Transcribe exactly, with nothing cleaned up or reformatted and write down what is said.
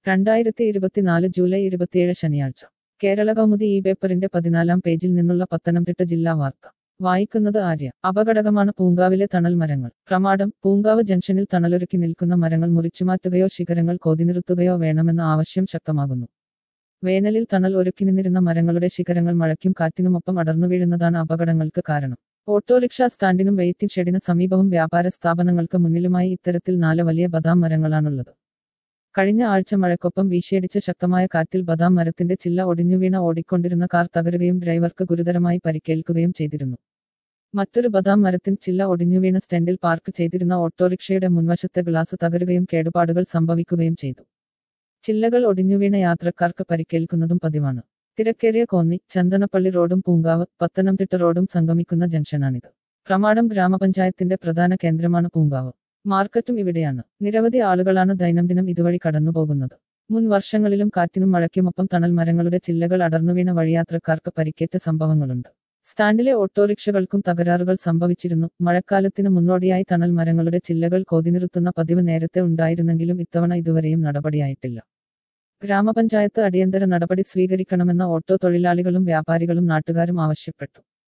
രണ്ടായിരത്തി ഇരുപത്തിനാല് ജൂലൈ ഇരുപത്തിയേഴ് ശനിയാഴ്ച കേരള കൗമുദി ഈ പേപ്പറിന്റെ പതിനാലാം പേജിൽ നിന്നുള്ള പത്തനംതിട്ട ജില്ലാ വാർത്ത വായിക്കുന്നത് ആര്യ. അപകടകരമാണ് പൂങ്കാവിലെ തണൽ മരങ്ങൾ. പ്രമാടം. പൂങ്കാവ് ജംഗ്ഷനിൽ തണലൊരുക്കി നിൽക്കുന്ന മരങ്ങൾ മുറിച്ചുമാറ്റുകയോ ശിഖരങ്ങൾ കോതിനിർത്തുകയോ വേണമെന്ന ആവശ്യം ശക്തമാകുന്നു. വേനലിൽ തണൽ ഒരുക്കി നിന്നിരുന്ന മരങ്ങളുടെ ശിഖരങ്ങൾ മഴയ്ക്കും കാറ്റിനുമൊപ്പം അടർന്നു വീഴുന്നതാണ് അപകടങ്ങൾക്ക് കാരണം. ഓട്ടോറിക്ഷാ സ്റ്റാൻഡിനും വെയിറ്റിംഗ് ഷെഡിന് സമീപവും വ്യാപാര സ്ഥാപനങ്ങൾക്ക് മുന്നിലുമായി ഇത്തരത്തിൽ നാല് വലിയ ബദാം മരങ്ങളാണുള്ളത്. കഴിഞ്ഞ ആഴ്ച മഴയ്ക്കൊപ്പം വീശിയടിച്ച ശക്തമായ കാറ്റിൽ ബദാം മരത്തിന്റെ ചില്ല ഒടിഞ്ഞുവീണ ഓടിക്കൊണ്ടിരുന്ന കാർ തകരുകയും ഡ്രൈവർക്ക് ഗുരുതരമായി പരിക്കേൽക്കുകയും ചെയ്തിരുന്നു. മറ്റൊരു ബദാം മരത്തിൻ ചില്ല ഒടിഞ്ഞുവീണ സ്റ്റാൻഡിൽ പാർക്ക് ചെയ്തിരുന്ന ഓട്ടോറിക്ഷയുടെ മുൻവശത്തെ ഗ്ലാസ് തകരുകയും കേടുപാടുകൾ സംഭവിക്കുകയും ചെയ്തു. ചില്ലകൾ ഒടിഞ്ഞുവീണ യാത്രക്കാർക്ക് പരിക്കേൽക്കുന്നതും പതിവാണ്. തിരക്കേറിയ കോന്നി, ചന്ദനപ്പള്ളി റോഡും പൂങ്കാവ്, പത്തനംതിട്ട റോഡും സംഗമിക്കുന്ന ജംഗ്ഷനാണിത്. പ്രമാടം ഗ്രാമപഞ്ചായത്തിന്റെ പ്രധാന കേന്ദ്രമാണ് പൂങ്കാവ്. മാർക്കറ്റും ഇവിടെയാണ്. നിരവധി ആളുകളാണ് ദൈനംദിനം ഇതുവഴി കടന്നുപോകുന്നത്. മുൻ വർഷങ്ങളിലും കാറ്റിനും മഴയ്ക്കുമൊപ്പം തണൽ മരങ്ങളുടെ ചില്ലകൾ അടർന്നുവീണ വഴിയാത്രക്കാർക്ക് പരിക്കേറ്റ സംഭവങ്ങളുണ്ട്. സ്റ്റാൻഡിലെ ഓട്ടോറിക്ഷകൾക്കും തകരാറുകൾ സംഭവിച്ചിരുന്നു. മഴക്കാലത്തിന് മുന്നോടിയായി തണൽ മരങ്ങളുടെ ചില്ലകൾ കോതിനിർത്തുന്ന പതിവ് നേരത്തെ ഉണ്ടായിരുന്നെങ്കിലും ഇത്തവണ ഇതുവരെയും നടപടിയായിട്ടില്ല. ഗ്രാമപഞ്ചായത്ത് അടിയന്തര നടപടി സ്വീകരിക്കണമെന്ന് ഓട്ടോ തൊഴിലാളികളും വ്യാപാരികളും നാട്ടുകാരും ആവശ്യപ്പെട്ടു.